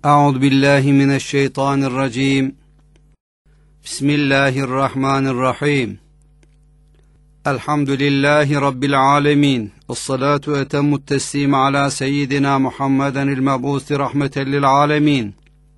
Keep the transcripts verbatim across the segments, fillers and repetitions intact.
Euzu billahi mineşşeytanirracim. Bismillahirrahmanirrahim. Elhamdülillahi Rabbil alemin. Esselatu ve temmut teslim ala seyyidina Muhammedenil mebusi rahmeten lil alemin.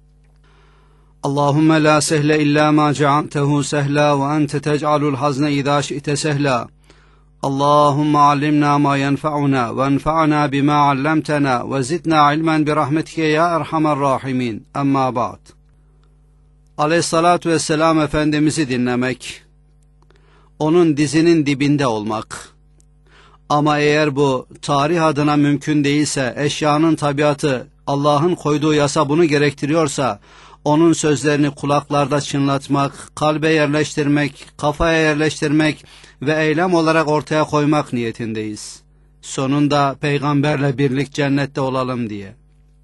Allahümme la sehle illa ma cealtehu sehla ve ente tec'alul hazne izâ şi'te sehla. Allahümme allimna ma yenfa'una ve enfa'na bima allamtana ve zidna ilmen bi rahmetike ya erhamer rahimin. Amma ba'd. Aleyhissalatu vesselam Efendimiz'i dinlemek, onun dizinin dibinde olmak. Ama eğer bu tarih adına mümkün değilse, eşyanın tabiatı, Allah'ın koyduğu yasa bunu gerektiriyorsa, onun sözlerini kulaklarda çınlatmak, kalbe yerleştirmek, kafaya yerleştirmek ve eylem olarak ortaya koymak niyetindeyiz. Sonunda peygamberle birlik cennette olalım diye.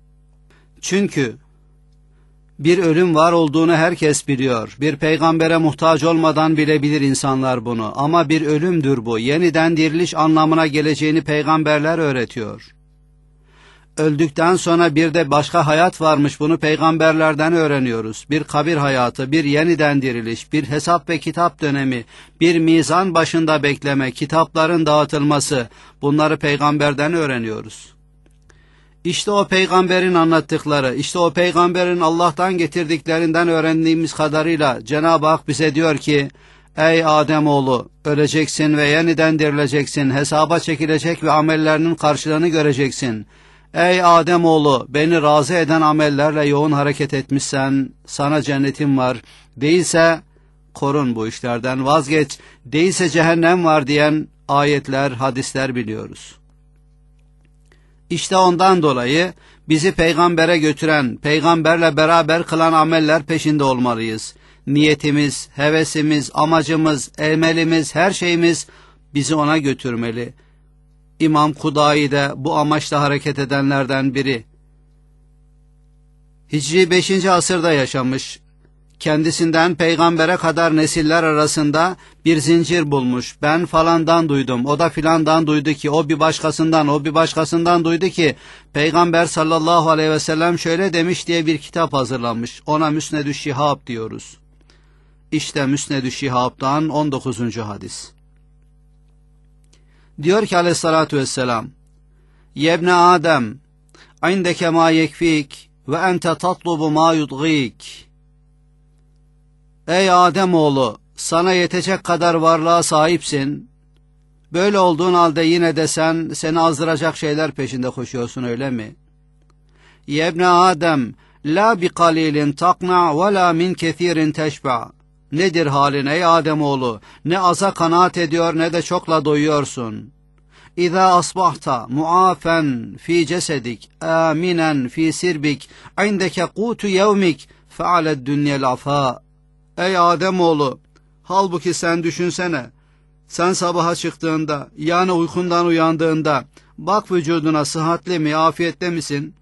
Çünkü bir ölüm var olduğunu herkes biliyor. Bir peygambere muhtaç olmadan bilebilir insanlar bunu. Ama bir ölümdür bu. Yeniden diriliş anlamına geleceğini peygamberler öğretiyor. Öldükten sonra bir de başka hayat varmış, bunu peygamberlerden öğreniyoruz. Bir kabir hayatı, bir yeniden diriliş, bir hesap ve kitap dönemi, bir mizan başında bekleme, kitapların dağıtılması, bunları peygamberden öğreniyoruz. İşte o peygamberin anlattıkları, işte o peygamberin Allah'tan getirdiklerinden öğrendiğimiz kadarıyla Cenab-ı Hak bize diyor ki, ey Ademoğlu, öleceksin ve yeniden dirileceksin, hesaba çekilecek ve amellerinin karşılığını göreceksin. Ey Ademoğlu, beni razı eden amellerle yoğun hareket etmişsen, sana cennetim var. Değilse korun bu işlerden, vazgeç. Değilse cehennem var diyen ayetler, hadisler biliyoruz. İşte ondan dolayı bizi peygambere götüren, peygamberle beraber kılan ameller peşinde olmalıyız. Niyetimiz, hevesimiz, amacımız, emelimiz, her şeyimiz bizi ona götürmeli. İmam Kudayi de bu amaçla hareket edenlerden biri. Hicri beşinci asırda yaşamış. Kendisinden peygambere kadar nesiller arasında bir zincir bulmuş. Ben falandan duydum, o da filandan duydu ki, o bir başkasından, o bir başkasından duydu ki, Peygamber sallallahu aleyhi ve sellem şöyle demiş diye bir kitap hazırlanmış. Ona Müsned-ü Şihab diyoruz. İşte Müsned-ü Şihab'dan on dokuzuncu hadis. Diyor ki aleyhissalatu vesselam, Yebne Adem, indeke ma yekfik ve ente tatlubu ma yudgik. Ey Ademoğlu, sana yetecek kadar varlığa sahipsin. Böyle olduğun halde yine de sen seni azdıracak şeyler peşinde koşuyorsun, öyle mi? Yebne Adem, la bi kalilin takna ve la min kethirin teşba. Nedir halin ey Ademoğlu? Ne aza kanaat ediyor ne de çokla doyuyorsun. İza asbahta muafen fi cesedik, aminen fi sirbik, indeke kutu yevmik, fealed dünyel afa. Ey Ademoğlu, halbuki sen düşünsene, sen sabaha çıktığında, yani uykundan uyandığında, bak vücuduna sıhhatli mi, afiyette misin?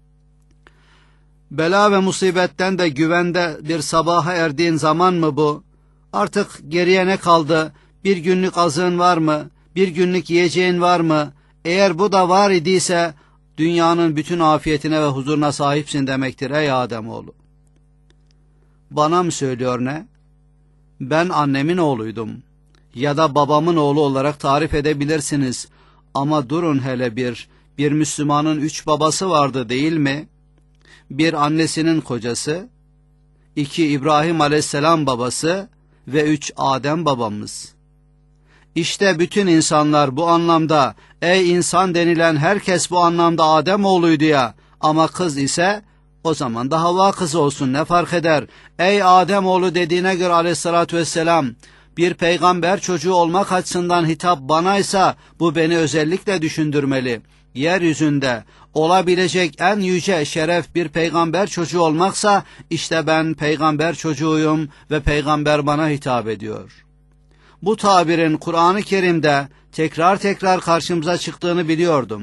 Bela ve musibetten de güvende bir sabaha erdiğin zaman mı bu? Artık geriye ne kaldı? Bir günlük azığın var mı? Bir günlük yiyeceğin var mı? Eğer bu da var idiyse, dünyanın bütün afiyetine ve huzuruna sahipsin demektir ey Ademoğlu. Bana mı söylüyor ne? Ben annemin oğluydum. Ya da babamın oğlu olarak tarif edebilirsiniz. Ama durun hele bir, bir Müslümanın üç babası vardı değil mi? Bir annesinin kocası, iki İbrahim aleyhisselam babası ve üç Adem babamız. İşte bütün insanlar bu anlamda, ey insan denilen herkes bu anlamda Adem oğluydu ya, ama kız ise o zaman da Havva kızı olsun, ne fark eder? Ey Adem oğlu dediğine göre aleyhissalatü vesselam, bir peygamber çocuğu olmak açısından hitap banaysa bu beni özellikle düşündürmeli. Yeryüzünde olabilecek en yüce şeref bir peygamber çocuğu olmaksa, işte ben peygamber çocuğuyum ve peygamber bana hitap ediyor. Bu tabirin Kur'an-ı Kerim'de tekrar tekrar karşımıza çıktığını biliyordum.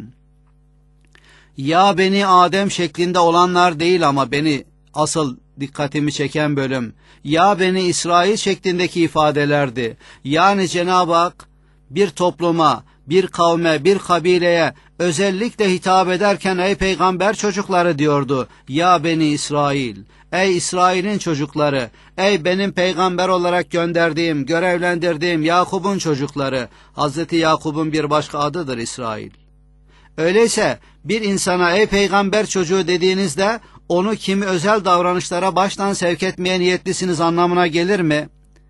Ya beni Adem şeklinde olanlar değil, ama beni asıl dikkatimi çeken bölüm, ya beni İsrail şeklindeki ifadelerdi. Yani Cenab-ı Hak bir topluma, bir kavme, bir kabileye özellikle hitap ederken ey peygamber çocukları diyordu. Ya Beni İsrail, ey İsrail'in çocukları, ey benim peygamber olarak gönderdiğim, görevlendirdiğim Yakub'un çocukları. Hazreti Yakub'un bir başka adıdır İsrail. Öyleyse bir insana ey peygamber çocuğu dediğinizde onu kimi özel davranışlara baştan sevk etmeye niyetlisiniz anlamına gelir mi?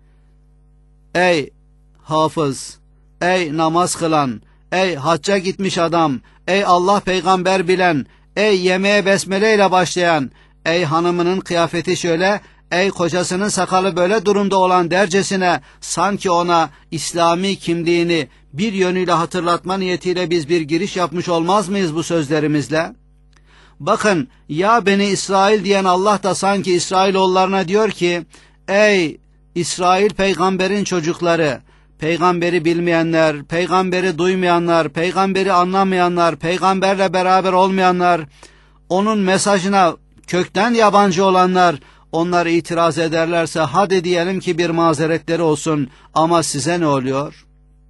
Ey hafız, ey namaz kılan, ey hacca gitmiş adam, ey Allah peygamber bilen, ey yemeğe besmele ile başlayan, ey hanımının kıyafeti şöyle, ey kocasının sakalı böyle durumda olan dercesine sanki ona İslami kimliğini bir yönüyle hatırlatma niyetiyle biz bir giriş yapmış olmaz mıyız bu sözlerimizle? Bakın, ya Beni İsrail diyen Allah da sanki İsrailoğullarına diyor ki, ey İsrail peygamberin çocukları, peygamberi bilmeyenler, peygamberi duymayanlar, peygamberi anlamayanlar, peygamberle beraber olmayanlar, onun mesajına kökten yabancı olanlar, onlar itiraz ederlerse hadi diyelim ki bir mazeretleri olsun, ama size ne oluyor?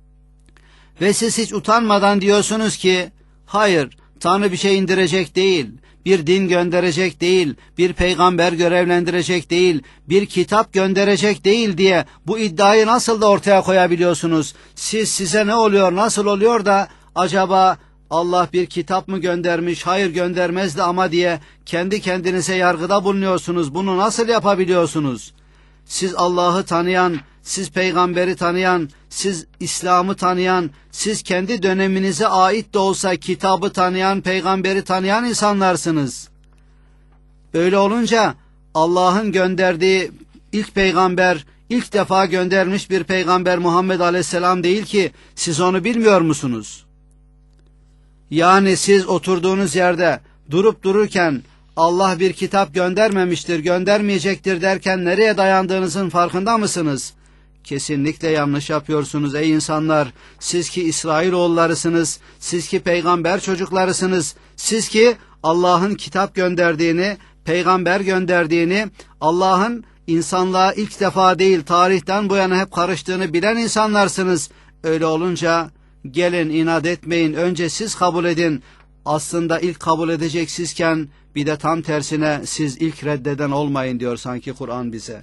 Ve siz hiç utanmadan diyorsunuz ki, hayır, Tanrı bir şey indirecek değil, bir din gönderecek değil, bir peygamber görevlendirecek değil, bir kitap gönderecek değil diye bu iddiayı nasıl da ortaya koyabiliyorsunuz? Siz size ne oluyor, nasıl oluyor da acaba Allah bir kitap mı göndermiş, hayır göndermezdi ama diye kendi kendinize yargıda bulunuyorsunuz. Bunu nasıl yapabiliyorsunuz? Siz Allah'ı tanıyan, siz peygamberi tanıyan, siz İslam'ı tanıyan, siz kendi döneminize ait de olsa kitabı tanıyan, peygamberi tanıyan insanlarsınız. Öyle olunca Allah'ın gönderdiği ilk peygamber, ilk defa göndermiş bir peygamber Muhammed Aleyhisselam değil ki, siz onu bilmiyor musunuz? Yani siz oturduğunuz yerde durup dururken Allah bir kitap göndermemiştir, göndermeyecektir derken nereye dayandığınızın farkında mısınız? Kesinlikle yanlış yapıyorsunuz ey insanlar. Siz ki İsrailoğullarısınız, siz ki peygamber çocuklarısınız, siz ki Allah'ın kitap gönderdiğini, peygamber gönderdiğini, Allah'ın insanlığa ilk defa değil tarihten bu yana hep karıştığını bilen insanlarsınız. Öyle olunca gelin inat etmeyin, önce siz kabul edin. Aslında ilk kabul edecek sizken bir de tam tersine siz ilk reddeden olmayın diyor sanki Kur'an bize.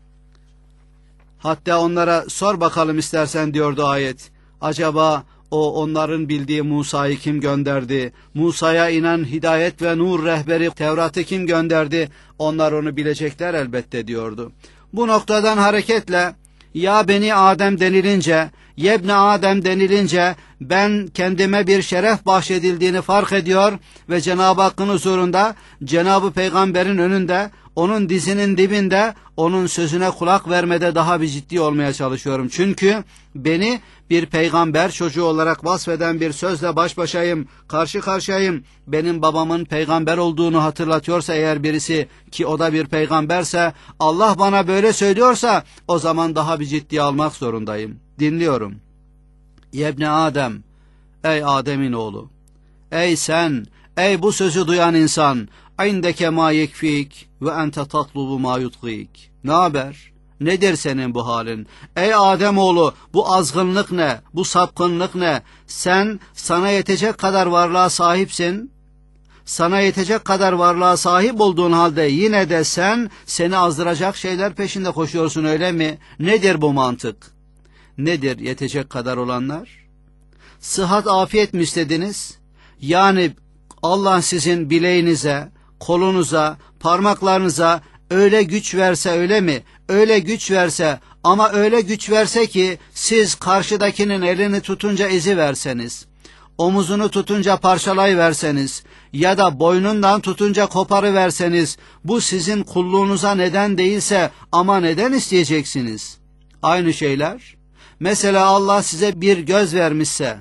Hatta onlara sor bakalım istersen diyordu ayet. Acaba o onların bildiği Musa'yı kim gönderdi? Musa'ya inen hidayet ve nur rehberi Tevrat'ı kim gönderdi? Onlar onu bilecekler elbette diyordu. Bu noktadan hareketle ya Beni Adem denilince, Yebne Adem denilince ben kendime bir şeref bahşedildiğini fark ediyor ve Cenab-ı Hakk'ın huzurunda, Cenab-ı Peygamber'in önünde, onun dizinin dibinde, onun sözüne kulak vermede daha bir ciddi olmaya çalışıyorum. Çünkü beni bir peygamber çocuğu olarak vasfeden bir sözle baş başayım, karşı karşıyayım. Benim babamın peygamber olduğunu hatırlatıyorsa eğer birisi, ki o da bir peygamberse, Allah bana böyle söylüyorsa o zaman daha bir ciddiye almak zorundayım. Dinliyorum. Yebne Adem, ey Adem'in oğlu, ey sen, ey bu sözü duyan insan, indeke ma yekfik ve ente tatlubu ma yutgik. Ne haber? Nedir senin bu halin? Ey Ademoğlu, bu azgınlık ne? Bu sapkınlık ne? Sen sana yetecek kadar varlığa sahipsin. Sana yetecek kadar varlığa sahip olduğun halde yine de sen seni azdıracak şeyler peşinde koşuyorsun, öyle mi? Nedir bu mantık? Nedir yetecek kadar olanlar? Sıhhat afiyet mi istediniz? Yani Allah sizin bileğinize, kolunuza, parmaklarınıza öyle güç verse, öyle mi? Öyle güç verse, ama öyle güç verse ki siz karşıdakinin elini tutunca ezi verseniz, omuzunu tutunca parçalayıverseniz ya da boynundan tutunca koparıverseniz, bu sizin kulluğunuza neden değilse ama neden isteyeceksiniz? Aynı şeyler. Mesela Allah size bir göz vermişse,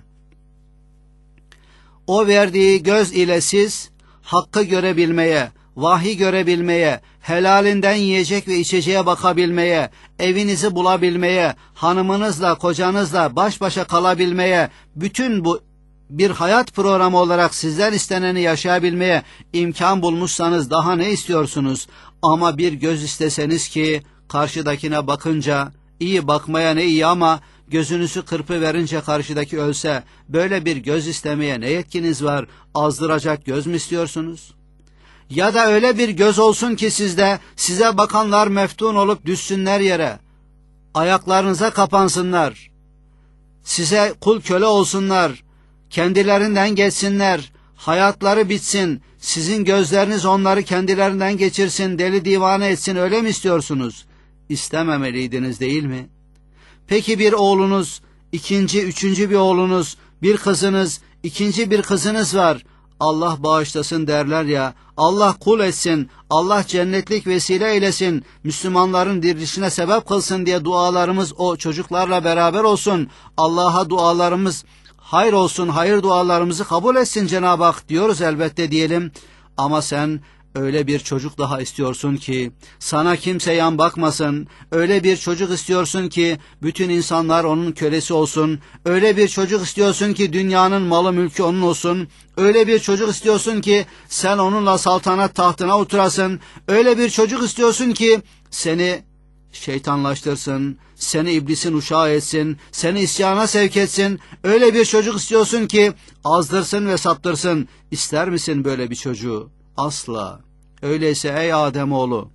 o verdiği göz ile siz hakkı görebilmeye, vahiy görebilmeye, helalinden yiyecek ve içeceğe bakabilmeye, evinizi bulabilmeye, hanımınızla, kocanızla baş başa kalabilmeye, bütün bu bir hayat programı olarak sizden isteneni yaşayabilmeye imkan bulmuşsanız daha ne istiyorsunuz? Ama bir göz isteseniz ki karşıdakine bakınca, iyi bakmaya ne iyi ama gözünüzü kırpıverince karşıdaki ölse, böyle bir göz istemeye ne yetkiniz var? Azdıracak göz mü istiyorsunuz? Ya da öyle bir göz olsun ki sizde, size bakanlar meftun olup düşsünler yere, ayaklarınıza kapansınlar, size kul köle olsunlar, kendilerinden geçsinler, hayatları bitsin, sizin gözleriniz onları kendilerinden geçirsin, deli divane etsin, öyle mi istiyorsunuz? İstememeliydiniz değil mi? Peki bir oğlunuz, ikinci, üçüncü bir oğlunuz, bir kızınız, ikinci bir kızınız var. Allah bağışlasın derler ya, Allah kul etsin, Allah cennetlik vesile eylesin, Müslümanların dirilişine sebep kılsın diye dualarımız o çocuklarla beraber olsun. Allah'a dualarımız hayır olsun, hayır dualarımızı kabul etsin Cenab-ı Hak diyoruz elbette diyelim. Ama sen öyle bir çocuk daha istiyorsun ki sana kimse yan bakmasın, öyle bir çocuk istiyorsun ki bütün insanlar onun kölesi olsun, öyle bir çocuk istiyorsun ki dünyanın malı mülkü onun olsun, öyle bir çocuk istiyorsun ki sen onunla saltanat tahtına oturasın, öyle bir çocuk istiyorsun ki seni şeytanlaştırsın, seni iblisin uşağı etsin, seni isyana sevk etsin, öyle bir çocuk istiyorsun ki azdırsın ve saptırsın. İster misin böyle bir çocuğu? Asla. Öyleyse ey Ademoğlu,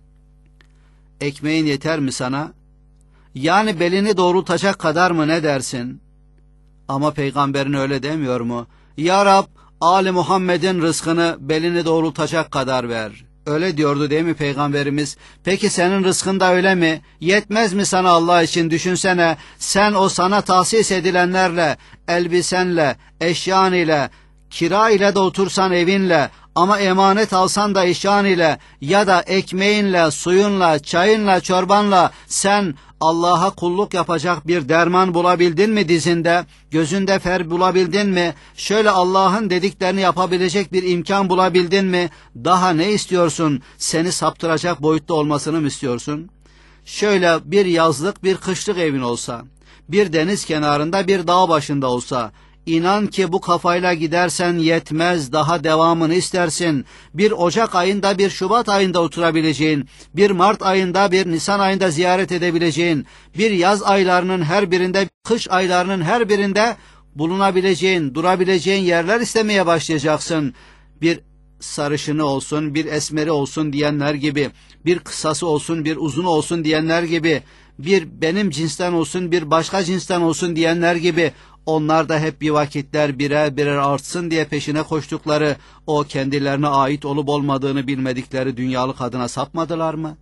ekmeğin yeter mi sana? Yani belini doğrultacak kadar mı, ne dersin? Ama peygamberin öyle demiyor mu? Ya Rab, Ali Muhammed'in rızkını belini doğrultacak kadar ver. Öyle diyordu değil mi peygamberimiz? Peki senin rızkın da öyle mi? Yetmez mi sana Allah için? Düşünsene, sen o sana tahsis edilenlerle, elbisenle, eşyan ile, kira ile de otursan evinle, ama emanet alsan da eşyan ile, ya da ekmeğinle, suyunla, çayınla, çorbanla sen Allah'a kulluk yapacak bir derman bulabildin mi dizinde? Gözünde fer bulabildin mi? Şöyle Allah'ın dediklerini yapabilecek bir imkan bulabildin mi? Daha ne istiyorsun? Seni saptıracak boyutta olmasını mı istiyorsun? Şöyle bir yazlık, bir kışlık evin olsa, bir deniz kenarında, bir dağ başında olsa, İnan ki bu kafayla gidersen yetmez, daha devamını istersin. Bir Ocak ayında, bir Şubat ayında oturabileceğin, bir Mart ayında, bir Nisan ayında ziyaret edebileceğin, bir yaz aylarının her birinde, kış aylarının her birinde bulunabileceğin, durabileceğin yerler istemeye başlayacaksın. Bir sarışını olsun, bir esmeri olsun diyenler gibi, bir kısası olsun, bir uzunu olsun diyenler gibi, bir benim cinsten olsun, bir başka cinsten olsun diyenler gibi, onlar da hep bir vakitler birer birer artsın diye peşine koştukları, o kendilerine ait olup olmadığını bilmedikleri dünyalık adına sapmadılar mı?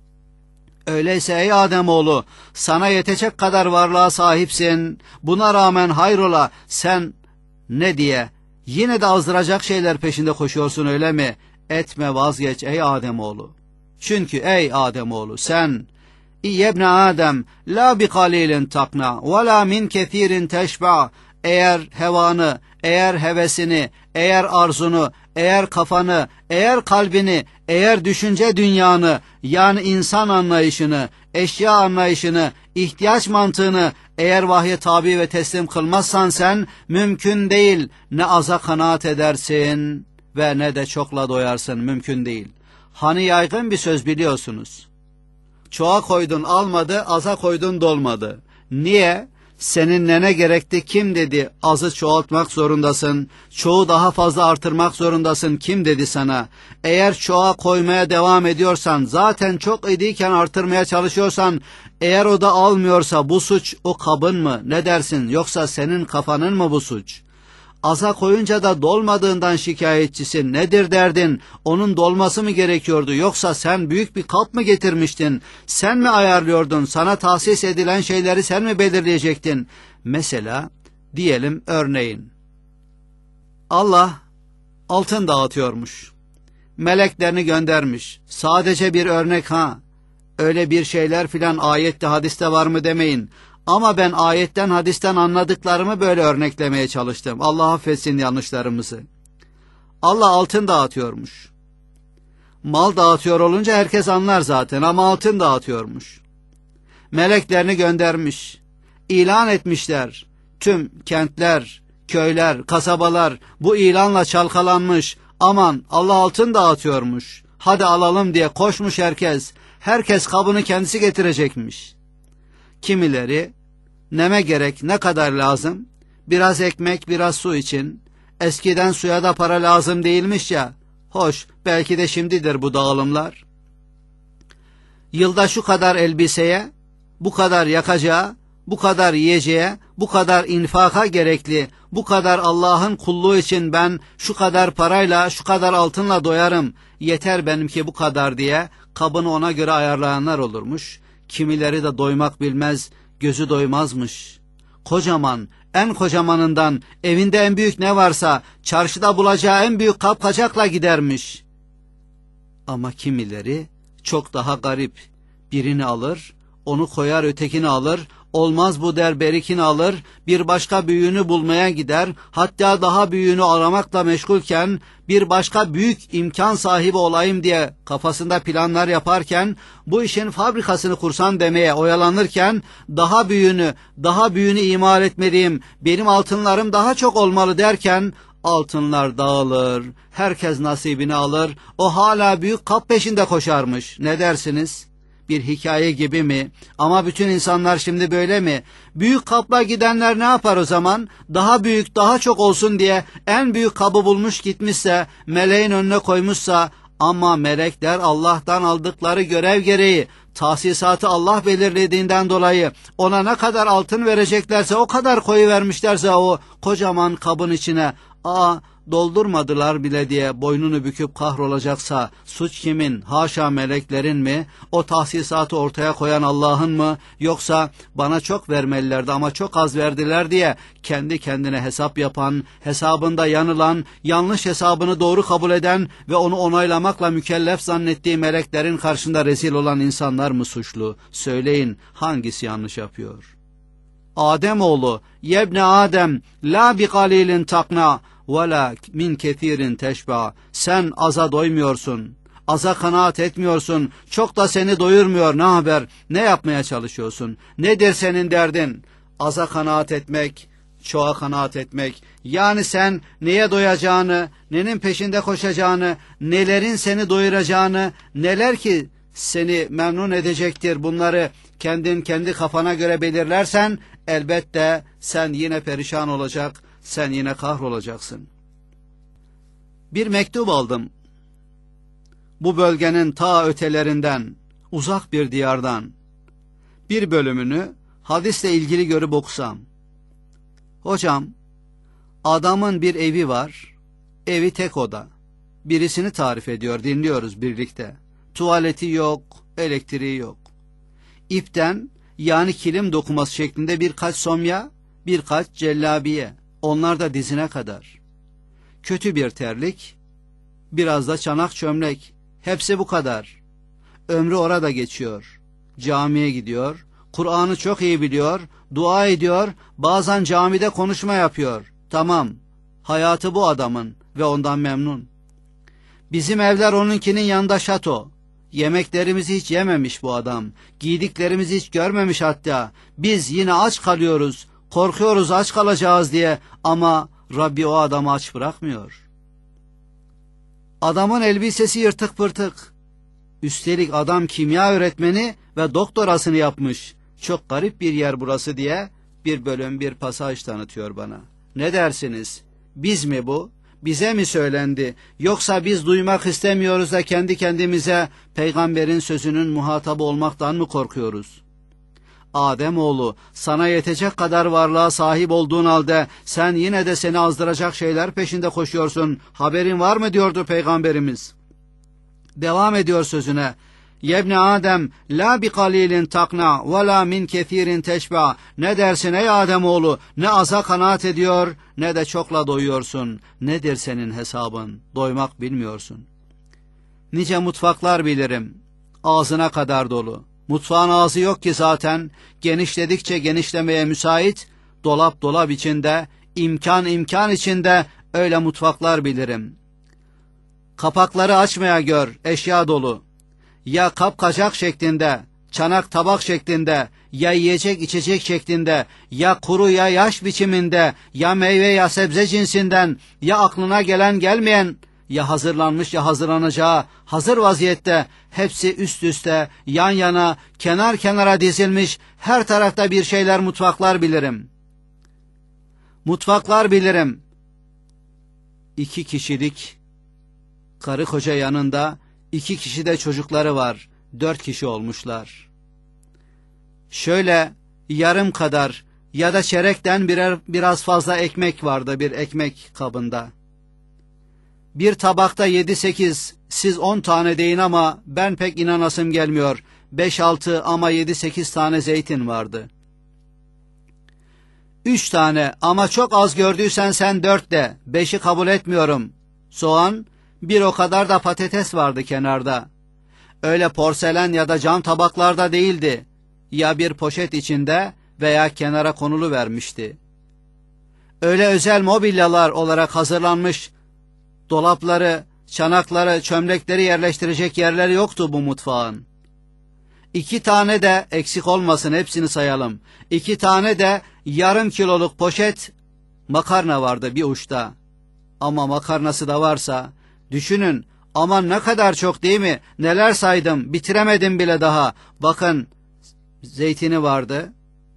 Öyleyse ey Ademoğlu, sana yetecek kadar varlığa sahipsin, buna rağmen hayrola sen ne diye yine de azdıracak şeyler peşinde koşuyorsun, öyle mi? Etme, vazgeç ey Ademoğlu. Çünkü ey Ademoğlu, sen İyyebne Adem, la bi kalilin takna, ve la min kethirin teşba. Eğer hevanı, eğer hevesini, eğer arzunu, eğer kafanı, eğer kalbini, eğer düşünce dünyanı, yani insan anlayışını, eşya anlayışını, ihtiyaç mantığını eğer vahye tabi ve teslim kılmazsan sen, mümkün değil, ne aza kanaat edersin ve ne de çokla doyarsın, mümkün değil. Hani yaygın bir söz biliyorsunuz. Çoğa koydun almadı, aza koydun dolmadı. Niye? Senin nene gerekti, kim dedi azı çoğaltmak zorundasın, çoğu daha fazla artırmak zorundasın, kim dedi sana? Eğer çoğa koymaya devam ediyorsan, zaten çok idiyken artırmaya çalışıyorsan, eğer o da almıyorsa bu suç o kabın mı, ne dersin, yoksa senin kafanın mı bu suç? Aza koyunca da dolmadığından şikayetçisin. Nedir derdin? Onun dolması mı gerekiyordu? Yoksa sen büyük bir kap mı getirmiştin? Sen mi ayarlıyordun? Sana tahsis edilen şeyleri sen mi belirleyecektin? Mesela diyelim örneğin, Allah altın dağıtıyormuş. Meleklerini göndermiş. Sadece bir örnek ha. Öyle bir şeyler filan ayette hadiste var mı demeyin. Ama ben ayetten hadisten anladıklarımı böyle örneklemeye çalıştım. Allah affetsin yanlışlarımızı. Allah altın dağıtıyormuş. Mal dağıtıyor olunca herkes anlar zaten, ama altın dağıtıyormuş. Meleklerini göndermiş. İlan etmişler. Tüm kentler, köyler, kasabalar bu ilanla çalkalanmış. Aman Allah altın dağıtıyormuş, hadi alalım diye koşmuş herkes. Herkes kabını kendisi getirecekmiş. Kimileri Neme gerek, ne kadar lazım? Biraz ekmek, biraz su için. Eskiden suya da para lazım değilmiş ya. Hoş, belki de şimdidir bu dağılımlar. Yılda şu kadar elbiseye, bu kadar yakacağa, bu kadar yiyeceğe, bu kadar infaka gerekli, bu kadar Allah'ın kulluğu için ben şu kadar parayla, şu kadar altınla doyarım, yeter benimki bu kadar diye kabını ona göre ayarlayanlar olurmuş. Kimileri de doymak bilmez, gözü doymazmış. Kocaman, en kocamanından evinde en büyük ne varsa çarşıda bulacağı en büyük kapkacakla gidermiş. Ama kimileri çok daha garip, birini alır, onu koyar ötekini alır, olmaz bu der berikini alır, bir başka büyüğünü bulmaya gider, hatta daha büyüğünü aramakla meşgulken bir başka büyük imkan sahibi olayım diye kafasında planlar yaparken, bu işin fabrikasını kursam demeye oyalanırken, daha büyüğünü, daha büyüğünü imal etmeliyim, benim altınlarım daha çok olmalı derken, altınlar dağılır, herkes nasibini alır, o hala büyük kap peşinde koşarmış. Ne dersiniz? Bir hikaye gibi mi? Ama bütün insanlar şimdi böyle mi? Büyük kapla gidenler ne yapar o zaman? Daha büyük, daha çok olsun diye en büyük kabı bulmuş gitmişse, meleğin önüne koymuşsa, ama melekler Allah'tan aldıkları görev gereği, tahsisatı Allah belirlediğinden dolayı ona ne kadar altın vereceklerse o kadar koyuvermişlerse o kocaman kabın içine, aa doldurmadılar bile diye boynunu büküp kahrolacaksa suç kimin? Haşa meleklerin mi? O tahsisatı ortaya koyan Allah'ın mı? Yoksa bana çok vermelilerdi ama çok az verdiler diye kendi kendine hesap yapan, hesabında yanılan, yanlış hesabını doğru kabul eden ve onu onaylamakla mükellef zannettiği meleklerin karşısında rezil olan insanlar mı suçlu? Söyleyin, hangisi yanlış yapıyor? Ademoğlu, yebne Adem, la bi galilin takna, وَلَا min kethirin teşba. Sen aza doymuyorsun, aza kanaat etmiyorsun, çok da seni doyurmuyor, ne haber, ne yapmaya çalışıyorsun, nedir senin derdin? Aza kanaat etmek, çoğa kanaat etmek, yani sen neye doyacağını, nenin peşinde koşacağını, nelerin seni doyuracağını, neler ki seni memnun edecektir, bunları kendin kendi kafana göre belirlersen, elbette sen yine perişan olacak, sen yine kahrolacaksın. Bir mektup aldım. Bu bölgenin ta ötelerinden, uzak bir diyardan. Bir bölümünü hadisle ilgili görüp okusam. Hocam, adamın bir evi var, evi tek oda. Birisini tarif ediyor, dinliyoruz birlikte. Tuvaleti yok, elektriği yok. İpten, yani kilim dokuması şeklinde birkaç somya, birkaç cellabiye. Onlar da dizine kadar. Kötü bir terlik, biraz da çanak çömlek. Hepsi bu kadar. Ömrü orada geçiyor. Camiye gidiyor, Kur'an'ı çok iyi biliyor, dua ediyor, bazen camide konuşma yapıyor. Tamam, hayatı bu adamın ve ondan memnun. Bizim evler onunkinin yanında şato. Yemeklerimizi hiç yememiş bu adam. Giydiklerimizi hiç görmemiş hatta. Biz yine aç kalıyoruz. Korkuyoruz aç kalacağız diye, ama Rabbi o adamı aç bırakmıyor. Adamın elbisesi yırtık pırtık. Üstelik adam kimya öğretmeni ve doktorasını yapmış. Çok garip bir yer burası diye bir bölüm, bir pasaj tanıtıyor bana. Ne dersiniz? Biz mi bu? Bize mi söylendi? Yoksa biz duymak istemiyoruz da kendi kendimize peygamberin sözünün muhatabı olmaktan mı korkuyoruz? Ademoğlu, sana yetecek kadar varlığa sahip olduğun halde sen yine de seni azdıracak şeyler peşinde koşuyorsun. Haberin var mı diyordu Peygamberimiz. Devam ediyor sözüne. Yebne Adem, la bi kalilin takna ve la min kethirin teşba. Ne dersin ey Ademoğlu? Ne aza kanaat ediyor, ne de çokla doyuyorsun. Nedir senin hesabın? Doymak bilmiyorsun. Nice mutfaklar bilirim, ağzına kadar dolu. Mutfağın ağzı yok ki zaten, genişledikçe genişlemeye müsait, dolap dolap içinde, imkan imkan içinde öyle mutfaklar bilirim. Kapakları açmaya gör, eşya dolu. Ya kapkacak şeklinde, çanak tabak şeklinde, ya yiyecek içecek şeklinde, ya kuru ya yaş biçiminde, ya meyve ya sebze cinsinden, ya aklına gelen gelmeyen ya hazırlanmış ya hazırlanacağı hazır vaziyette, hepsi üst üste, yan yana, kenar kenara dizilmiş, her tarafta bir şeyler, mutfaklar bilirim. Mutfaklar bilirim. İki kişilik, karı koca yanında, iki kişi de çocukları var. Dört kişi olmuşlar. Şöyle yarım kadar ya da çerekten birer, biraz fazla ekmek vardı bir ekmek kabında. Bir tabakta yedi sekiz, siz on tane deyin ama ben pek inanasım gelmiyor. Beş altı ama yedi sekiz tane zeytin vardı. Üç tane ama çok az gördüysen sen dört de, beşi kabul etmiyorum. Soğan, bir o kadar da patates vardı kenarda. Öyle porselen ya da cam tabaklarda değildi. Ya bir poşet içinde veya kenara konulu vermişti. Öyle özel mobilyalar olarak hazırlanmış, dolapları, çanakları, çömlekleri yerleştirecek yerleri yoktu bu mutfağın. İki tane de, eksik olmasın hepsini sayalım, İki tane de yarım kiloluk poşet makarna vardı bir uçta. Ama makarnası da varsa, düşünün, aman ne kadar çok değil mi? Neler saydım, bitiremedim bile daha. Bakın, zeytini vardı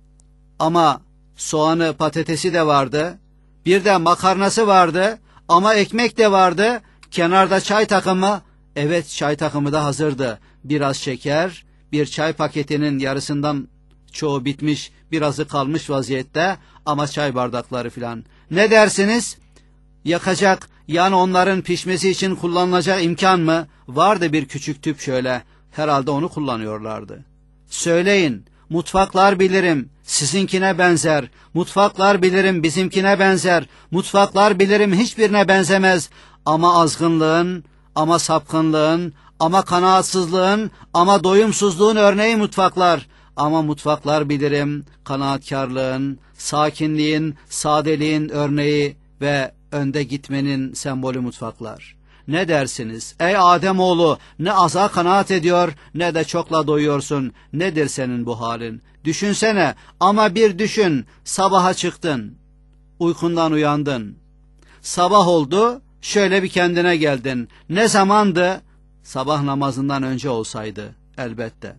ama soğanı, patatesi de vardı. Bir de makarnası vardı ama ekmek de vardı. Kenarda çay takımı, evet çay takımı da hazırdı. Biraz şeker, bir çay paketinin yarısından çoğu bitmiş, birazı kalmış vaziyette ama çay bardakları filan. Ne dersiniz? Yakacak, yani onların pişmesi için kullanılacak imkan mı? Vardı bir küçük tüp şöyle, herhalde onu kullanıyorlardı. Söyleyin, mutfaklar bilirim, sizinkine benzer. Mutfaklar bilirim, bizimkine benzer. Mutfaklar bilirim, hiçbirine benzemez. Ama azgınlığın, ama sapkınlığın, ama kanaatsızlığın, ama doyumsuzluğun örneği mutfaklar. Ama mutfaklar bilirim, kanaatkarlığın, sakinliğin, sadeliğin örneği ve önde gitmenin sembolü mutfaklar. Ne dersiniz? Ey Ademoğlu, ne aza kanaat ediyor ne de çokla doyuyorsun. Nedir senin bu halin? Düşünsene, ama bir düşün, sabaha çıktın, uykundan uyandın. Sabah oldu, şöyle bir kendine geldin. Ne zamandı? Sabah namazından önce olsaydı elbette.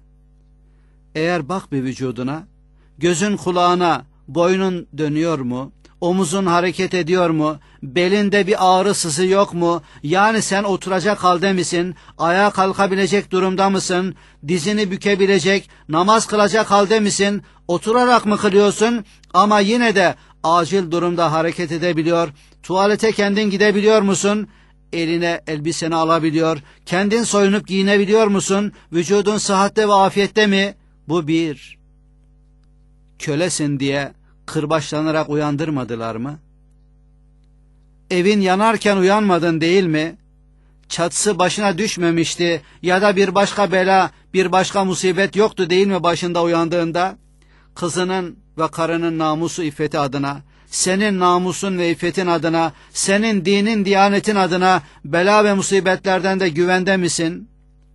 Eğer bak bir vücuduna, gözün kulağına, boynun dönüyor mu? Omuzun hareket ediyor mu? Belinde bir ağrı sızı yok mu? Yani sen oturacak halde misin? Ayağa kalkabilecek durumda mısın? Dizini bükebilecek, namaz kılacak halde misin? Oturarak mı kılıyorsun? Ama yine de acil durumda hareket edebiliyor. Tuvalete kendin gidebiliyor musun? Eline elbiseni alabiliyor. Kendin soyunup giyinebiliyor musun? Vücudun sıhhatte ve afiyette mi? Bu bir. Kölesin diye kırbaçlanarak uyandırmadılar mı? Evin yanarken uyanmadın değil mi? Çatısı başına düşmemişti ya da bir başka bela, bir başka musibet yoktu değil mi başında uyandığında? Kızının ve karının namusu iffeti adına, senin namusun ve iffetin adına, senin dinin, diyanetin adına bela ve musibetlerden de güvende misin?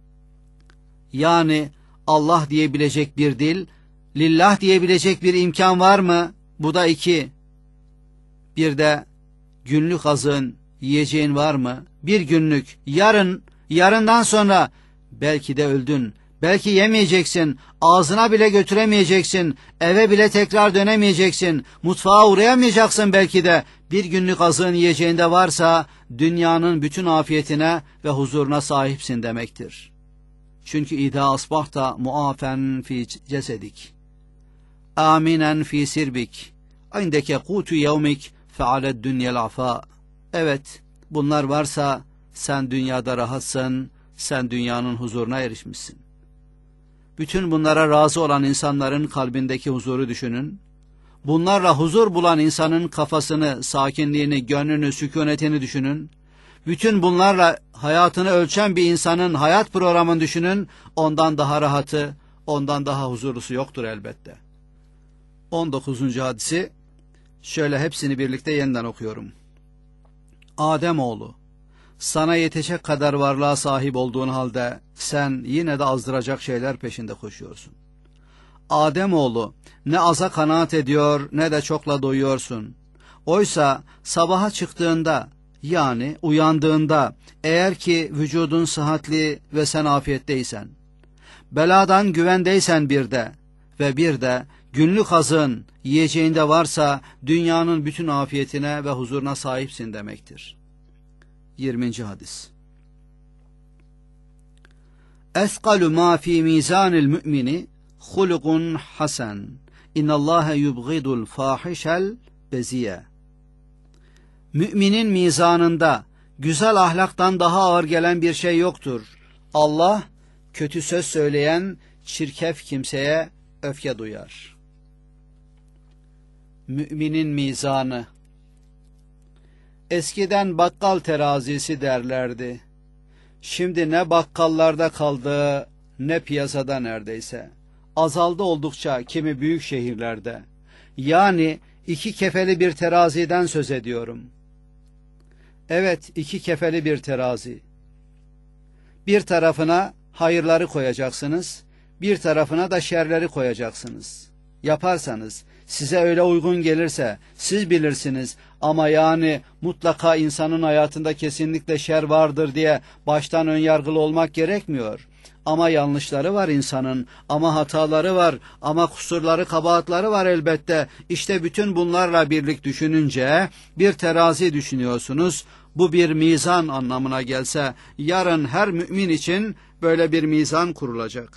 Yani Allah diyebilecek bir dil, lillah diyebilecek bir imkan var mı? Bu da iki. Bir de günlük azığın, yiyeceğin var mı? Bir günlük, yarın, yarından sonra belki de öldün. Belki yemeyeceksin, ağzına bile götüremeyeceksin, eve bile tekrar dönemeyeceksin, mutfağa uğrayamayacaksın belki de. Bir günlük azığın, yiyeceğinde varsa dünyanın bütün afiyetine ve huzuruna sahipsin demektir. Çünkü idâ asbahta muafen fi cesedik, aminen fi sirbik, indeke kutu yevmik fealed dünyel afa. Evet, bunlar varsa sen dünyada rahatsın, sen dünyanın huzuruna erişmişsin. Bütün bunlara razı olan insanların kalbindeki huzuru düşünün. Bunlarla huzur bulan insanın kafasını, sakinliğini, gönlünü, sükunetini düşünün. Bütün bunlarla hayatını ölçen bir insanın hayat programını düşünün. Ondan daha rahatı, ondan daha huzurlusu yoktur elbette. on dokuzuncu hadisi şöyle hepsini birlikte yeniden okuyorum. Ademoğlu, sana yetecek kadar varlığa sahip olduğun halde sen yine de azdıracak şeyler peşinde koşuyorsun. Ademoğlu, ne aza kanaat ediyor ne de çokla doyuyorsun. Oysa sabaha çıktığında Yani uyandığında eğer ki vücudun sıhhatli ve sen afiyetteysen, beladan güvendeysen bir de ve bir de günlük hazın yiyeceğinde varsa dünyanın bütün afiyetine ve huzuruna sahipsin demektir. yirminci hadis. Esqalu ma fi mizanil mümini hulukun hasen. İnnallâhe yubgidul fâhişel beziye. Müminin mizanında güzel ahlaktan daha ağır gelen bir şey yoktur. Allah kötü söz söyleyen çirkef kimseye öfke duyar. Müminin mizanı. Eskiden bakkal terazisi derlerdi. Şimdi ne bakkallarda kaldı ne piyasada neredeyse. Azaldı oldukça kimi büyük şehirlerde. Yani iki kefeli bir teraziden söz ediyorum. Evet, iki kefeli bir terazi. Bir tarafına hayırları koyacaksınız, bir tarafına da şerleri koyacaksınız. Yaparsanız, size öyle uygun gelirse siz bilirsiniz ama yani mutlaka insanın hayatında kesinlikle şer vardır diye baştan önyargılı olmak gerekmiyor. Ama yanlışları var insanın, ama hataları var, ama kusurları, kabahatları var elbette. İşte bütün bunlarla birlik düşününce bir terazi düşünüyorsunuz. Bu bir mizan anlamına gelse yarın her mümin için böyle bir mizan kurulacak.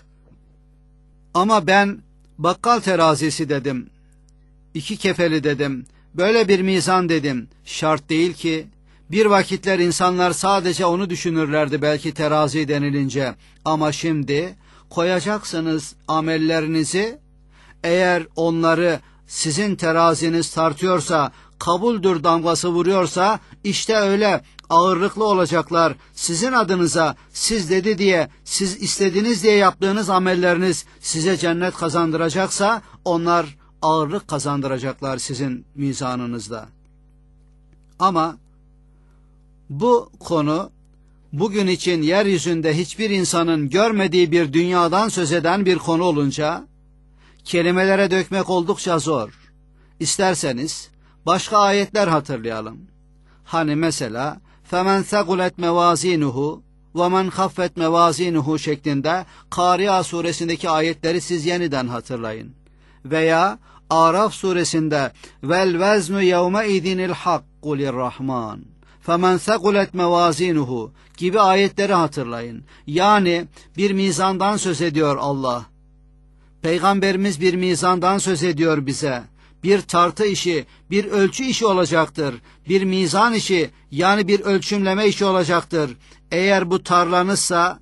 Ama ben bakkal terazisi dedim, iki kefeli dedim, böyle bir mizan dedim. Şart değil ki. Bir vakitler insanlar sadece onu düşünürlerdi belki terazi denilince. Ama şimdi koyacaksınız amellerinizi. Eğer onları sizin teraziniz tartıyorsa, kabuldür damgası vuruyorsa, işte öyle ağırlıklı olacaklar. Sizin adınıza, siz dedi diye, siz istediniz diye yaptığınız amelleriniz size cennet kazandıracaksa, onlar ağırlık kazandıracaklar sizin mizanınızda. Ama bu konu bugün için yeryüzünde hiçbir insanın görmediği bir dünyadan söz eden bir konu olunca kelimelere dökmek oldukça zor. İsterseniz başka ayetler hatırlayalım. Hani mesela فَمَنْ ثَقُلَتْ مَوَازِينُهُ وَمَنْ خَفَّتْ مَوَازِينُهُ şeklinde Kariya suresindeki ayetleri siz yeniden hatırlayın. Veya Araf suresinde vel veznu yevme idinil hakku lirrahman femen segulet mevazinuhu gibi ayetleri hatırlayın. Yani bir mizandan söz ediyor Allah. Peygamberimiz bir mizandan söz ediyor bize. Bir tartı işi, bir ölçü işi olacaktır. Bir mizan işi, yani bir ölçümleme işi olacaktır. Eğer bu tarlanızsa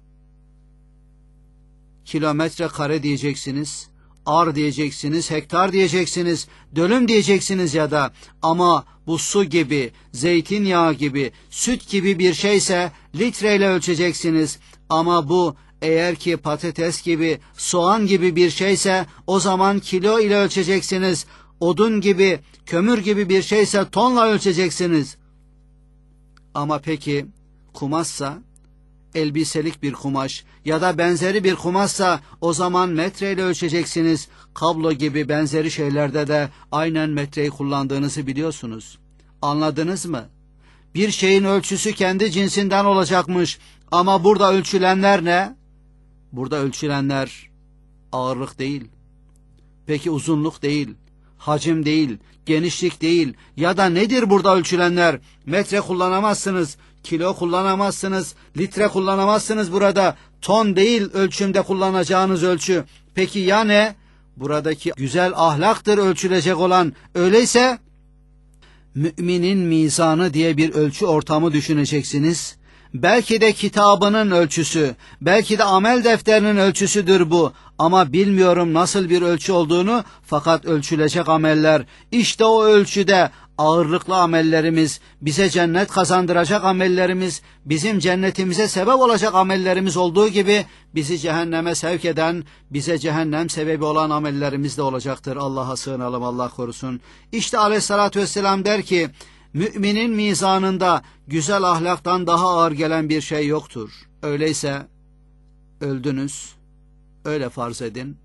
kilometre kare diyeceksiniz, ar diyeceksiniz, hektar diyeceksiniz, dönüm diyeceksiniz ya da, ama bu su gibi, zeytinyağı gibi, süt gibi bir şeyse litreyle ölçeceksiniz. Ama bu eğer ki patates gibi, soğan gibi bir şeyse o zaman kilo ile ölçeceksiniz. Odun gibi, kömür gibi bir şeyse tonla ölçeceksiniz. Ama peki kumaşsa, elbiselik bir kumaş ya da benzeri bir kumaşsa o zaman metreyle ölçeceksiniz. Kablo gibi benzeri şeylerde de aynen metreyi kullandığınızı biliyorsunuz. Anladınız mı? Bir şeyin ölçüsü kendi cinsinden olacakmış. Ama burada ölçülenler ne? Burada ölçülenler ağırlık değil. Peki uzunluk değil, hacim değil, genişlik değil ya da nedir burada ölçülenler? Metre kullanamazsınız, kilo kullanamazsınız, litre kullanamazsınız burada. Ton değil ölçümde kullanacağınız ölçü. Peki ya ne? Buradaki güzel ahlaktır ölçülecek olan. Öyleyse müminin mizanı diye bir ölçü ortamı düşüneceksiniz. Belki de kitabının ölçüsü, belki de amel defterinin ölçüsüdür bu. Ama bilmiyorum nasıl bir ölçü olduğunu, fakat ölçülecek ameller, işte o ölçüde ağırlıklı amellerimiz, bize cennet kazandıracak amellerimiz, bizim cennetimize sebep olacak amellerimiz olduğu gibi, bizi cehenneme sevk eden, bize cehennem sebebi olan amellerimiz de olacaktır. Allah'a sığınalım, Allah korusun. İşte aleyhissalatü vesselam der ki, müminin mizanında güzel ahlaktan daha ağır gelen bir şey yoktur. Öyleyse öldünüz, öyle farz edin.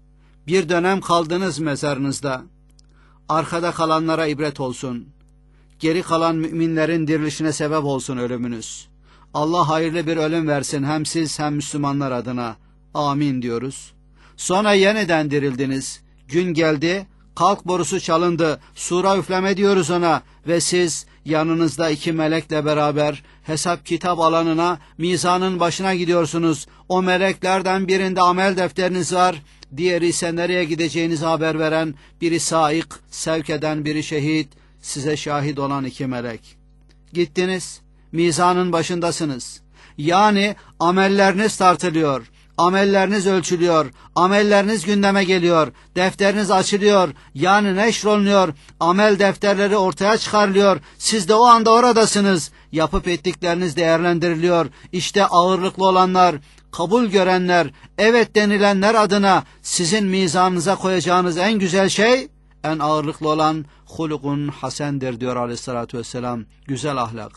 Bir dönem kaldınız mezarınızda. Arkada kalanlara ibret olsun. geri kalan müminlerin dirilişine sebep olsun ölümünüz. Allah hayırlı bir ölüm versin hem siz hem Müslümanlar adına. Amin diyoruz. Sonra yeniden dirildiniz. Gün geldi, kalk borusu çalındı, sura üfleme diyoruz ona ve siz yanınızda iki melekle beraber hesap kitap alanına, mizanın başına gidiyorsunuz. O meleklerden birinde amel defteriniz var, diğeri ise nereye gideceğinizi haber veren, biri saik, sevk eden, biri şehit, size şahit olan iki melek. Gittiniz, mizanın başındasınız. Yani amelleriniz tartılıyor. Amelleriniz ölçülüyor, amelleriniz gündeme geliyor, defteriniz açılıyor, yani neşrolunuyor, amel defterleri ortaya çıkarılıyor, siz de o anda oradasınız, yapıp ettikleriniz değerlendiriliyor, işte ağırlıklı olanlar, kabul görenler, evet denilenler adına sizin mizanınıza koyacağınız en güzel şey, en ağırlıklı olan hulukun hasendir diyor aleyhissalatü vesselam, güzel ahlak.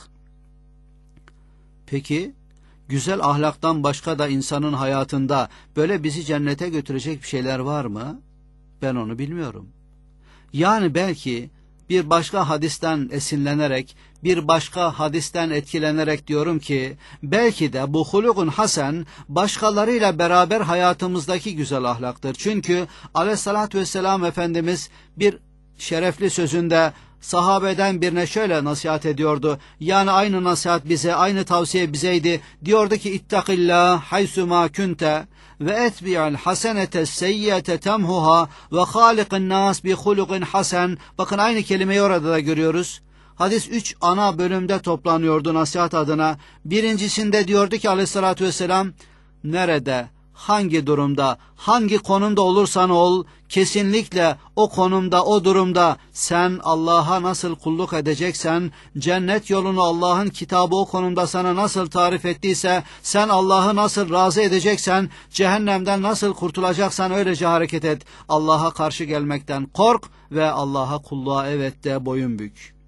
Peki, güzel ahlaktan başka da insanın hayatında böyle bizi cennete götürecek bir şeyler var mı? Ben onu bilmiyorum. Yani belki bir başka hadisten esinlenerek, bir başka hadisten etkilenerek diyorum ki, belki de bu hulukun hasen başkalarıyla beraber hayatımızdaki güzel ahlaktır. Çünkü aleyhissalatü vesselam Efendimiz bir şerefli sözünde sahabeden birine şöyle nasihat ediyordu. Yani aynı nasihat bize, aynı tavsiye bizeydi. Diyordu ki ittakillah haysuma kunte ve etbi'al hasenete seyyiyete temhuha ve halikin nas bi hulukin hasen. Bakın aynı kelimeyi orada da görüyoruz. Hadis üç ana bölümde toplanıyordu nasihat adına. Birincisinde diyordu ki aleyhissalatü vesselam, nerede, hangi durumda, hangi konumda olursan ol, kesinlikle o konumda, o durumda sen Allah'a nasıl kulluk edeceksen, cennet yolunu Allah'ın kitabı o konumda sana nasıl tarif ettiyse, sen Allah'ı nasıl razı edeceksen, cehennemden nasıl kurtulacaksan öylece hareket et. Allah'a karşı gelmekten kork ve Allah'a kulluğa evet de boyun bük.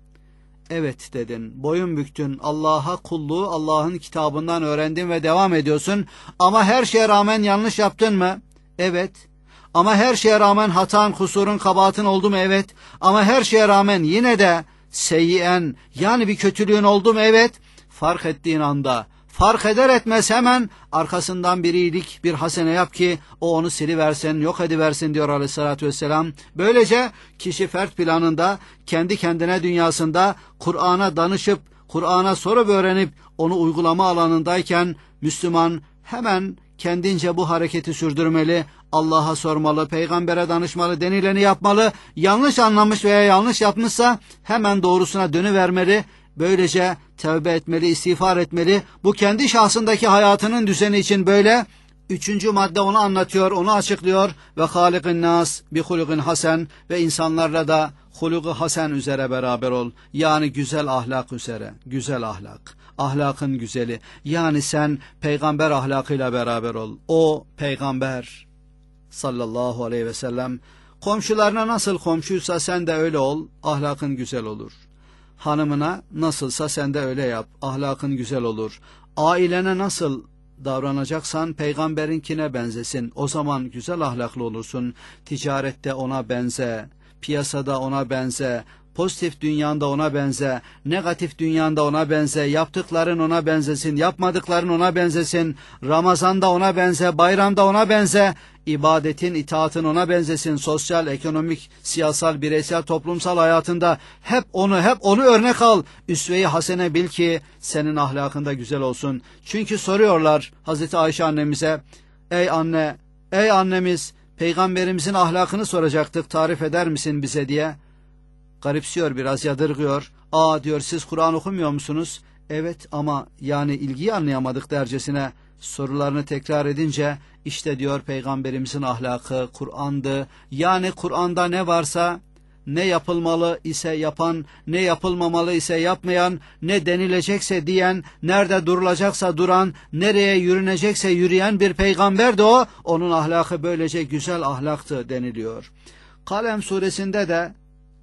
Evet dedin, boyun büktün, Allah'a kulluğu Allah'ın kitabından öğrendin ve devam ediyorsun. Ama her şeye rağmen yanlış yaptın mı? Evet. Ama her şeye rağmen hatan, kusurun, kabahatin oldu mu? Evet. Ama her şeye rağmen yine de seyyiyen, yani bir kötülüğün oldu mu? Evet. Fark ettiğin anda, fark eder etmez hemen arkasından bir iyilik, bir hasene yap ki o onu siliversin, yok ediversin diyor aleyhissalatü vesselam. Böylece kişi fert planında, kendi kendine dünyasında Kur'an'a danışıp, Kur'an'a soru öğrenip onu uygulama alanındayken Müslüman hemen kendince bu hareketi sürdürmeli, Allah'a sormalı, peygambere danışmalı, denileni yapmalı, yanlış anlamış veya yanlış yapmışsa hemen doğrusuna dönüvermeli. Böylece tevbe etmeli, istiğfar etmeli. Bu kendi şahsındaki hayatının düzeni için böyle. Üçüncü madde onu anlatıyor, onu açıklıyor. Ve halikin nas bi hulukin hasen, ve insanlarla da huluku hasen üzere beraber ol. Yani güzel ahlak üzere, güzel ahlak. Ahlakın güzeli. Yani sen peygamber ahlakıyla beraber ol. O peygamber sallallahu aleyhi ve sellem komşularına nasıl komşuysa sen de öyle ol. Ahlakın güzel olur. Hanımına nasılsa sen de öyle yap, ahlakın güzel olur. Ailene nasıl davranacaksan peygamberinkine benzesin, o zaman güzel ahlaklı olursun. Ticarette ona benze, piyasada ona benze, pozitif dünyanda ona benze, negatif dünyanda ona benze, yaptıkların ona benzesin, yapmadıkların ona benzesin, Ramazanda ona benze, bayramda ona benze, ibadetin, itaatın ona benzesin, sosyal, ekonomik, siyasal, bireysel, toplumsal hayatında hep onu, hep onu örnek al. Üsve-i hasene bil ki senin ahlakında güzel olsun. Çünkü soruyorlar Hazreti Ayşe annemize, ey anne, ey annemiz, peygamberimizin ahlakını soracaktık, tarif eder misin bize diye. Garipsiyor, biraz yadırgıyor. Aa diyor, siz Kur'an okumuyor musunuz? Evet ama yani ilgiyi anlayamadık dercesine sorularını tekrar edince işte diyor peygamberimizin ahlakı Kur'an'dı. Yani Kur'an'da ne varsa, ne yapılmalı ise yapan, ne yapılmamalı ise yapmayan, ne denilecekse diyen, nerede durulacaksa duran, nereye yürünecekse yürüyen bir peygamber de o. Onun ahlakı böylece güzel ahlaktı deniliyor. Kalem suresinde de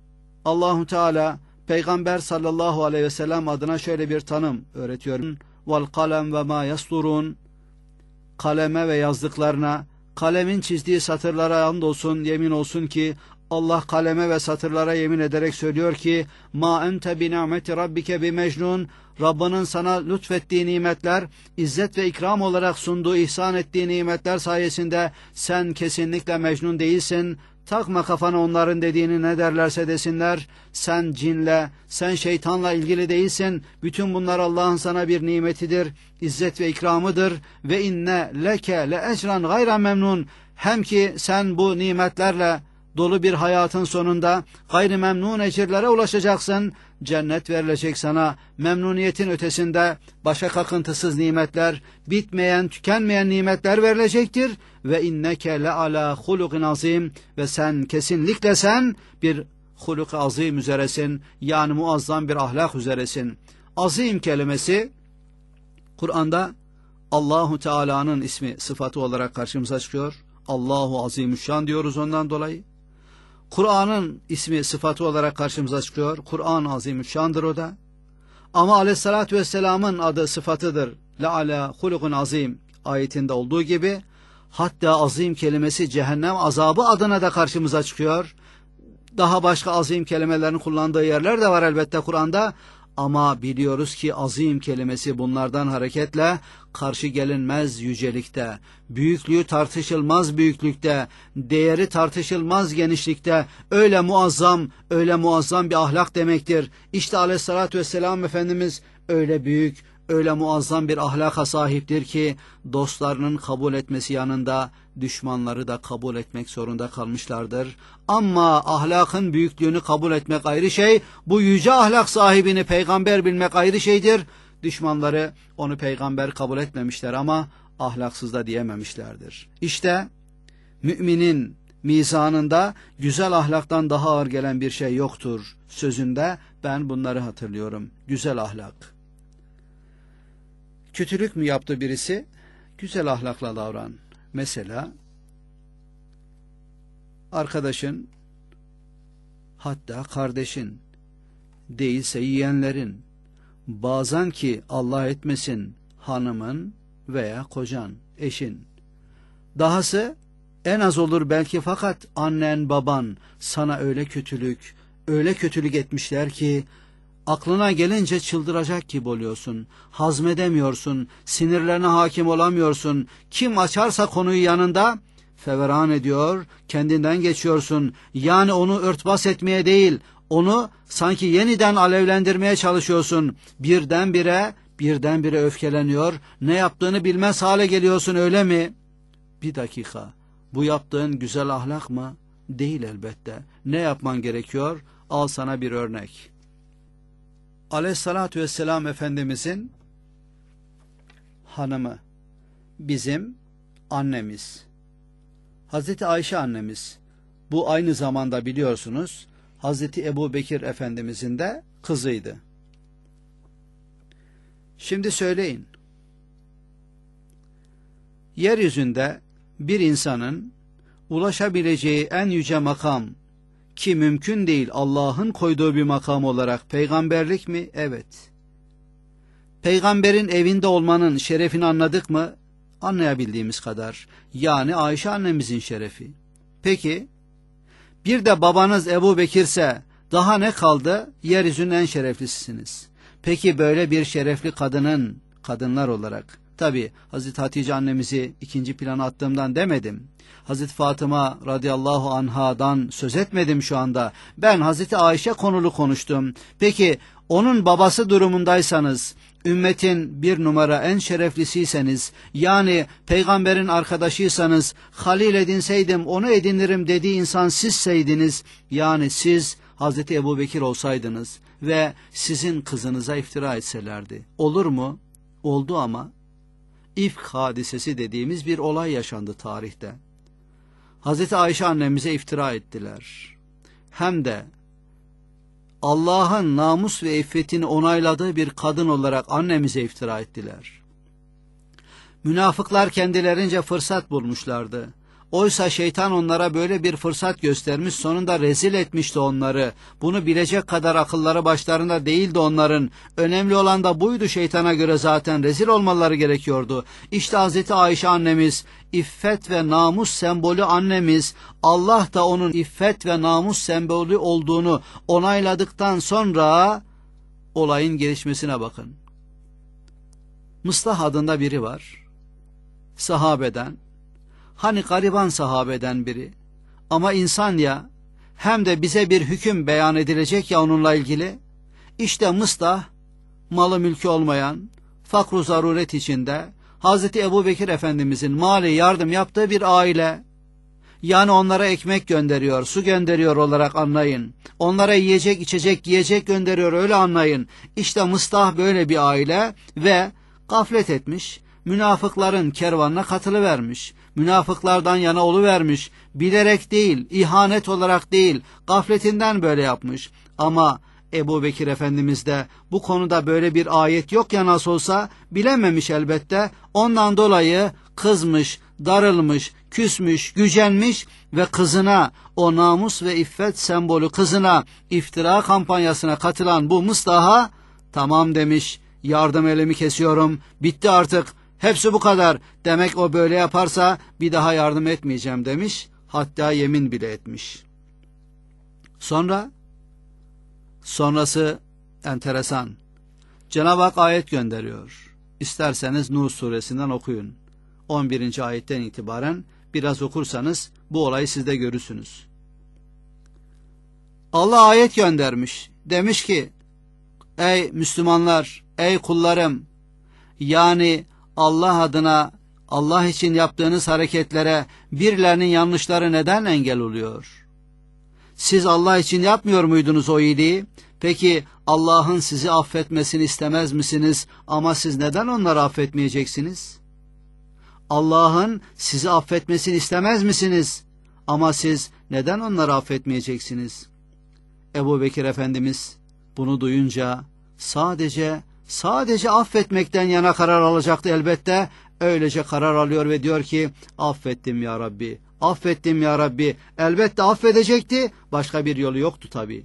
Allahu Teala Peygamber sallallahu aleyhi ve sellem adına şöyle bir tanım öğretiyor. Vel kalem ve ma yasturun, kaleme ve yazdıklarına, kalemin çizdiği satırlara andolsun, yemin olsun ki Allah kaleme ve satırlara yemin ederek söylüyor ki ma ente bi ni'meti rabbike bi mecnun. Rabbinin sana lütfettiği nimetler, izzet ve ikram olarak sunduğu, ihsan ettiği nimetler sayesinde sen kesinlikle mecnun değilsin. Takma kafana onların dediğini, ne derlerse desinler. Sen cinle, sen şeytanla ilgili değilsin. Bütün bunlar Allah'ın sana bir nimetidir, izzet ve ikramıdır. Ve inne leke le ecran gayra memnun. Hem ki sen bu nimetlerle dolu bir hayatın sonunda gayri memnun ecirlere ulaşacaksın. Cennet verilecek sana, memnuniyetin ötesinde başa kakıntısız nimetler, bitmeyen, tükenmeyen nimetler verilecektir. Ve inneke le ala hulukin azim. Ve sen, kesinlikle sen bir huluk azim üzeresin, yani muazzam bir ahlak üzeresin. Azim kelimesi Kur'an'da Allahu Teala'nın ismi, sıfatı olarak karşımıza çıkıyor. Allahu Azimüşşan diyoruz ondan dolayı. Kur'an'ın ismi, sıfatı olarak karşımıza çıkıyor. Kur'an Azimüşşan'dır o da. Ama Aleyhisselatü Vesselam'ın adı, sıfatıdır. Le ala hulukun azim ayetinde olduğu gibi, hatta azim kelimesi cehennem azabı adına da karşımıza çıkıyor. Daha başka azim kelimelerin kullandığı yerler de var elbette Kur'an'da. Ama biliyoruz ki azim kelimesi bunlardan hareketle karşı gelinmez yücelikte, büyüklüğü tartışılmaz büyüklükte, değeri tartışılmaz genişlikte, öyle muazzam, öyle muazzam bir ahlak demektir. İşte Aleyhisselatü Vesselam Efendimiz öyle büyük, öyle muazzam bir ahlaka sahiptir ki dostlarının kabul etmesi yanında düşmanları da kabul etmek zorunda kalmışlardır. Ama ahlakın büyüklüğünü kabul etmek ayrı şey, bu yüce ahlak sahibini peygamber bilmek ayrı şeydir. Düşmanları onu peygamber kabul etmemişler ama ahlaksız da diyememişlerdir. İşte müminin mizanında güzel ahlaktan daha ağır gelen bir şey yoktur sözünde ben bunları hatırlıyorum. Güzel ahlak. Kötülük mü yaptı birisi? Güzel ahlakla davran. Mesela arkadaşın, hatta kardeşin, değilse yiyenlerin, bazen ki Allah etmesin hanımın veya kocan, eşin. Dahası en az olur belki, fakat annen, baban sana öyle kötülük, öyle kötülük etmişler ki aklına gelince çıldıracak gibi oluyorsun. Hazmedemiyorsun, sinirlerine hakim olamıyorsun. Kim açarsa konuyu yanında feveran ediyor, kendinden geçiyorsun. Yani onu örtbas etmeye değil, onu sanki yeniden alevlendirmeye çalışıyorsun. Birdenbire, birdenbire öfkeleniyor. Ne yaptığını bilmez hale geliyorsun, öyle mi? Bir dakika, bu yaptığın güzel ahlak mı? Değil elbette. Ne yapman gerekiyor? Al sana bir örnek. Aleyhissalatü vesselam Efendimizin hanımı, bizim annemiz, Hazreti Ayşe annemiz. Bu aynı zamanda biliyorsunuz Hazreti Ebu Bekir Efendimizin de kızıydı. Şimdi söyleyin, yeryüzünde bir insanın ulaşabileceği en yüce makam, ki mümkün değil Allah'ın koyduğu bir makam olarak, peygamberlik mi? Evet. Peygamberin evinde olmanın şerefini anladık mı? Anlayabildiğimiz kadar. Yani Ayşe annemizin şerefi. Peki, bir de babanız Ebu Bekir'se daha ne kaldı? Yeryüzünün en şereflisisiniz. Peki böyle bir şerefli kadının, kadınlar olarak, tabi Hazreti Hatice annemizi ikinci plana attığımdan demedim. Hazreti Fatıma radıyallahu anhadan söz etmedim şu anda. Ben Hazreti Ayşe konulu konuştum. Peki onun babası durumundaysanız, ümmetin bir numara en şereflisiyseniz, yani peygamberin arkadaşıysanız, halil edinseydim onu edinirim dediği insan sizseydiniz, yani siz Hazreti Ebu Bekir olsaydınız ve sizin kızınıza iftira etselerdi, olur mu? Oldu ama İfk hadisesi dediğimiz bir olay yaşandı tarihte. Hazreti Ayşe annemize iftira ettiler. Hem de Allah'ın namus ve iffetini onayladığı bir kadın olarak annemize iftira ettiler. Münafıklar kendilerince fırsat bulmuşlardı. Oysa şeytan onlara böyle bir fırsat göstermiş, sonunda rezil etmişti onları. Bunu bilecek kadar akılları başlarında değildi onların. Önemli olan da buydu şeytana göre, zaten rezil olmaları gerekiyordu. İşte Hazreti Ayşe annemiz, iffet ve namus sembolü annemiz, Allah da onun iffet ve namus sembolü olduğunu onayladıktan sonra olayın gelişmesine bakın. Mıslah adında biri var, sahabeden, hani gariban sahabeden biri, ama insan ya, hem de bize bir hüküm beyan edilecek ya onunla ilgili. İşte Mıslah, malı mülkü olmayan, fakru zaruret içinde, Hazreti Ebubekir Efendimizin mali yardım yaptığı bir aile. Yani onlara ekmek gönderiyor, su gönderiyor olarak anlayın. Onlara yiyecek, içecek, giyecek gönderiyor, öyle anlayın. İşte Mıslah böyle bir aile ve gaflet etmiş, münafıkların kervanına katılıvermiş, münafıklardan yana oluvermiş, bilerek değil, ihanet olarak değil, gafletinden böyle yapmış. Ama Ebubekir Efendimiz de bu konuda böyle bir ayet yok ya, nasıl olsa bilememiş elbette. Ondan dolayı kızmış, darılmış, küsmüş, gücenmiş ve kızına, o namus ve iffet sembolü kızına, iftira kampanyasına katılan bu Mıslah'a tamam demiş, yardım elimi kesiyorum, bitti artık, hepsi bu kadar. Demek o böyle yaparsa bir daha yardım etmeyeceğim demiş, hatta yemin bile etmiş. Sonra Sonrası enteresan. Cenab-ı Hak ayet gönderiyor. İsterseniz Nur suresinden okuyun. on birinci ayetten itibaren biraz okursanız bu olayı siz de görürsünüz. Allah ayet göndermiş. Demiş ki, ey Müslümanlar, ey kullarım, yani Allah adına, Allah için yaptığınız hareketlere birilerinin yanlışları neden engel oluyor? Siz Allah için yapmıyor muydunuz o iyiliği? Peki Allah'ın sizi affetmesini istemez misiniz? Ama siz neden onları affetmeyeceksiniz? Allah'ın sizi affetmesini istemez misiniz? Ama siz neden onları affetmeyeceksiniz? Ebubekir Efendimiz bunu duyunca sadece sadece affetmekten yana karar alacaktı elbette. Öylece karar alıyor ve diyor ki, affettim ya Rabbi, affettim ya Rabbi. Elbette affedecekti, başka bir yolu yoktu tabii.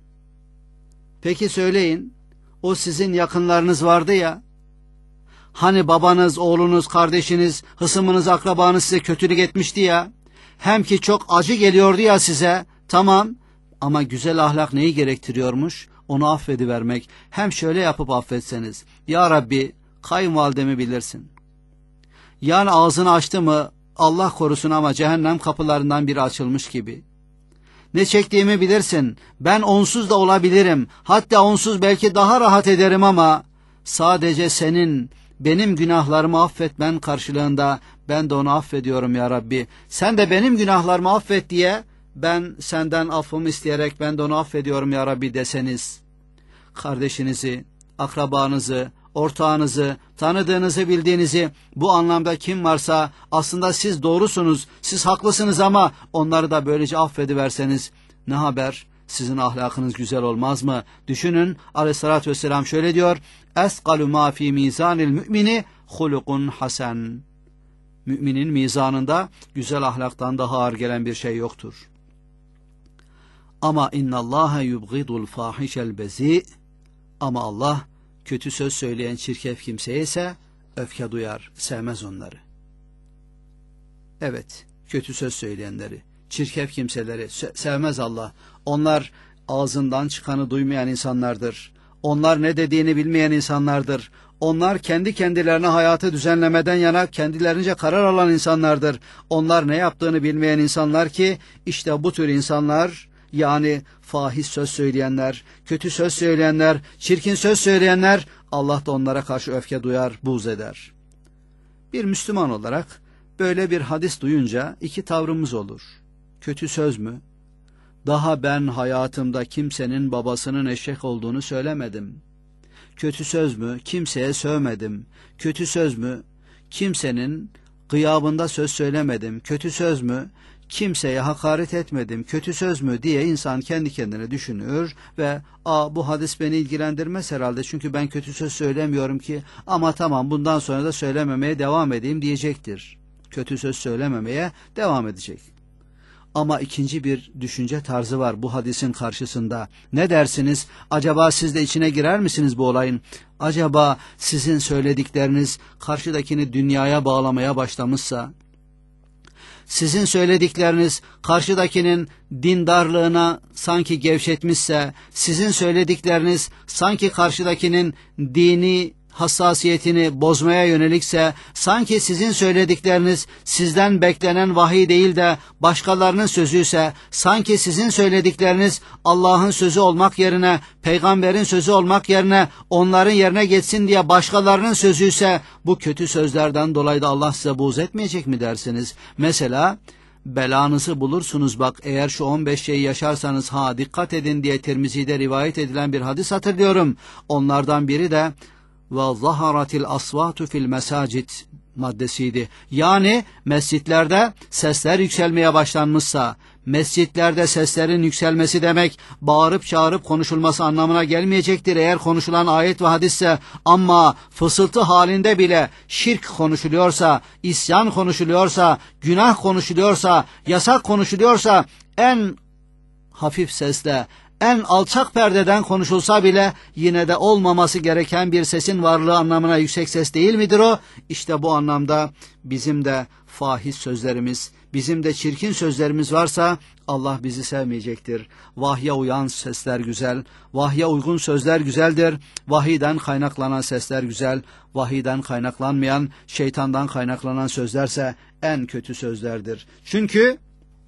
Peki söyleyin, o sizin yakınlarınız vardı ya, hani babanız, oğlunuz, kardeşiniz, hısımınız, akrabanız size kötülük etmişti ya, hem ki çok acı geliyordu ya size, tamam, ama güzel ahlak neyi gerektiriyormuş? Onu affedivermek. Hem şöyle yapıp affetseniz, ya Rabbi, kayınvalidemi bilirsin. Yani ağzını açtı mı, Allah korusun ama cehennem kapılarından biri açılmış gibi. Ne çektiğimi bilirsin, ben onsuz da olabilirim, hatta onsuz belki daha rahat ederim ama sadece senin, benim günahlarımı affetmen karşılığında ben de onu affediyorum ya Rabbi. Sen de benim günahlarımı affet diye ben senden affımı isteyerek ben de onu affediyorum ya Rabbi deseniz, kardeşinizi, akrabanızı, ortağınızı, tanıdığınızı, bildiğinizi, bu anlamda kim varsa aslında siz doğrusunuz, siz haklısınız ama onları da böylece affediverseniz ne haber? Sizin ahlakınız güzel olmaz mı? Düşünün, aleyhissalatü vesselam şöyle diyor, esqalu ma fi mizanil mümini hulukun hasen. Müminin mizanında güzel ahlaktan daha ağır gelen bir şey yoktur. Ama innallâhe yubgidul fâhişel bezi, ama Allah kötü söz söyleyen çirkef kimseye ise öfke duyar, sevmez onları. Evet, kötü söz söyleyenleri, çirkef kimseleri sevmez Allah. Onlar ağzından çıkanı duymayan insanlardır. Onlar ne dediğini bilmeyen insanlardır. Onlar kendi kendilerine hayatı düzenlemeden yana kendilerince karar alan insanlardır. Onlar ne yaptığını bilmeyen insanlar ki işte bu tür insanlar, yani fahiş söz söyleyenler, kötü söz söyleyenler, çirkin söz söyleyenler, Allah da onlara karşı öfke duyar, buğz eder. Bir Müslüman olarak böyle bir hadis duyunca iki tavrımız olur. Kötü söz mü? Daha ben hayatımda kimsenin babasının eşek olduğunu söylemedim. Kötü söz mü? Kimseye sövmedim. Kötü söz mü? Kimsenin gıyabında söz söylemedim. Kötü söz mü? Kimseye hakaret etmedim, kötü söz mü diye insan kendi kendine düşünür ve aa bu hadis beni ilgilendirmez herhalde çünkü ben kötü söz söylemiyorum ki, ama tamam bundan sonra da söylememeye devam edeyim diyecektir. kötü söz söylememeye devam edecek. Ama ikinci bir düşünce tarzı var bu hadisin karşısında. Ne dersiniz? Acaba siz de içine girer misiniz bu olayın? Acaba sizin söyledikleriniz karşıdakini dünyaya bağlamaya başlamışsa, sizin söyledikleriniz karşıdakinin dindarlığına sanki gevşetmişse, sizin söyledikleriniz sanki karşıdakinin dini hassasiyetini bozmaya yönelikse, sanki sizin söyledikleriniz sizden beklenen vahiy değil de başkalarının sözüyse, sanki sizin söyledikleriniz Allah'ın sözü olmak yerine, peygamberin sözü olmak yerine onların yerine geçsin diye başkalarının sözüyse, bu kötü sözlerden dolayı da Allah size buğz etmeyecek mi dersiniz? Mesela belanızı bulursunuz bak eğer şu on beş şeyi yaşarsanız ha dikkat edin diye Tirmizi'de rivayet edilen bir hadis hatırlıyorum. Onlardan biri de ve zaharatil asvatu fil mesacid maddesiydi. Yani mescitlerde sesler yükselmeye başlanmışsa, mescitlerde seslerin yükselmesi demek bağırıp çağırıp konuşulması anlamına gelmeyecektir eğer konuşulan ayet ve hadisse, ama fısıltı halinde bile şirk konuşuluyorsa, isyan konuşuluyorsa, günah konuşuluyorsa, yasak konuşuluyorsa, en hafif sesle, en alçak perdeden konuşulsa bile yine de olmaması gereken bir sesin varlığı anlamına yüksek ses değil midir o? İşte bu anlamda bizim de fahiş sözlerimiz, bizim de çirkin sözlerimiz varsa Allah bizi sevmeyecektir. Vahye uyan sesler güzel, vahye uygun sözler güzeldir. Vahiden kaynaklanan sesler güzel, vahiden kaynaklanmayan, şeytandan kaynaklanan sözlerse en kötü sözlerdir. Çünkü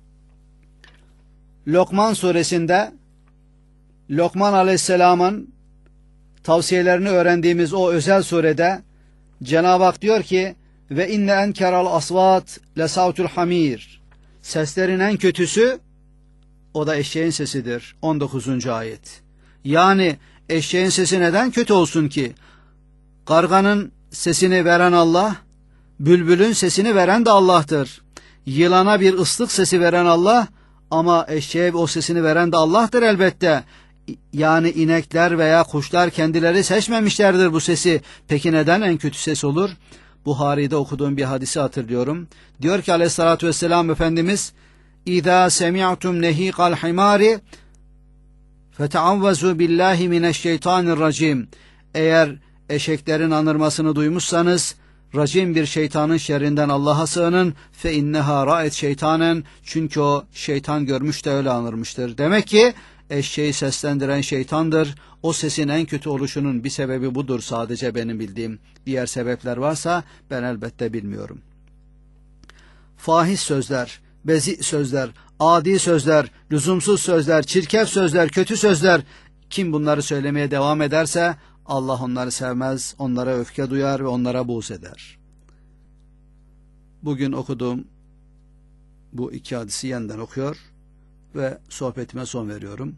Lokman suresinde Lokman Aleyhisselam'ın tavsiyelerini öğrendiğimiz o özel surede Cenab-ı Hak diyor ki ve inne enkeral asvat le savtul hamir, seslerin en kötüsü o da eşeğin sesidir. on dokuzuncu ayet. Yani eşeğin sesi neden kötü olsun ki? Karganın sesini veren Allah, bülbülün sesini veren de Allah'tır. Yılana bir ıslık sesi veren Allah, ama eşeğe o sesini veren de Allah'tır elbette. Yani inekler veya kuşlar kendileri seçmemişlerdir bu sesi. Peki neden en kötü ses olur? Buhari'de okuduğum bir hadisi hatırlıyorum. Diyor ki aleyhissalatü vesselam Efendimiz, İzâ semi'tum nehîkal himâri feteavvezu billahi mineşşeytanirracim. Eğer eşeklerin anırmasını duymuşsanız, racim bir şeytanın şerrinden Allah'a sığının. Fe inneha ra'et şeytanen, çünkü o şeytan görmüş de öyle anırmıştır. Demek ki eşeği seslendiren şeytandır. O sesin en kötü oluşunun bir sebebi budur sadece benim bildiğim. Diğer sebepler varsa ben elbette bilmiyorum. Fahiş sözler, bezi sözler, adi sözler, lüzumsuz sözler, çirkef sözler, kötü sözler, kim bunları söylemeye devam ederse Allah onları sevmez, onlara öfke duyar ve onlara buğz eder. Bugün okuduğum bu iki hadisi yeniden okuyor ve sohbetime son veriyorum.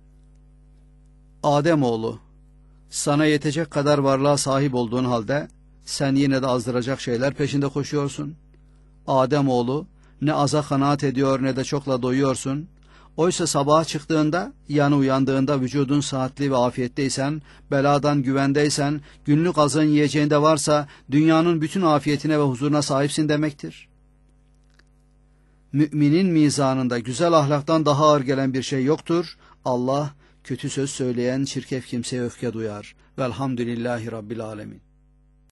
Ademoğlu, sana yetecek kadar varlığa sahip olduğun halde sen yine de azdıracak şeyler peşinde koşuyorsun. Ademoğlu, ne aza kanaat ediyor ne de çokla doyuyorsun. Oysa sabaha çıktığında, yani uyandığında vücudun sıhhatli ve afiyetteysen, beladan güvendeysen, günlük azın yiyeceğinde varsa dünyanın bütün afiyetine ve huzuruna sahipsin demektir. Müminin mizanında güzel ahlaktan daha ağır gelen bir şey yoktur. Allah kötü söz söyleyen çirkef kimseye öfke duyar. Velhamdülillahi Rabbil Alemin.